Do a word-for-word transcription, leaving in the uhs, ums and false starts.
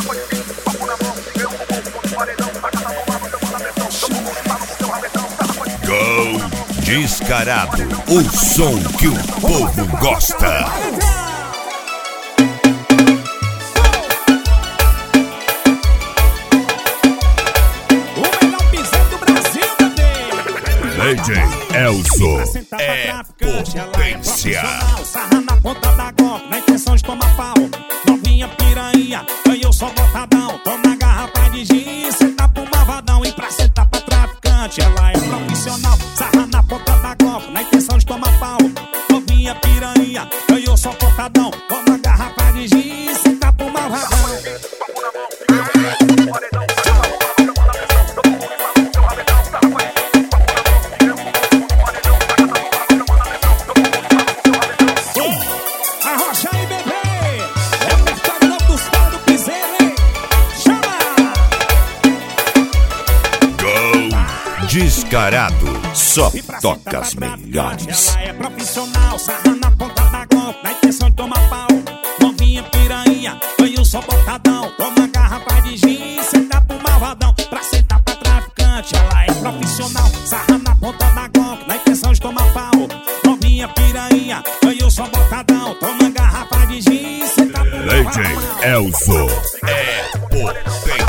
Go Descarado, o som que o povo gosta. D J Elzo é potência. Sarra na ponta da golpe, na intenção de tomar pau. Novinha piranha, ganhou só botadão. Toma garrafa de gin, senta pro malvadão. E pra sentar pra traficante, ela é profissional. Sarra na ponta da golpe, na intenção de tomar pau. Novinha piranha, ganhou só botadão. Toma garrafa de gin, senta pro malvadão. Descarado, só toca as melhores. Ela é profissional, sarra na ponta da golpe, na intenção de tomar pau. Novinha piranha, ganhou só botadão. Toma garrafa de gin, senta pro malvadão. Pra sentar pra traficante, ela é profissional. Sarra na ponta da golpe, na intenção de tomar pau. Novinha piranha, ganhou só botadão. Toma garrafa de gin, senta pro malvadão. D J Elzo é potência.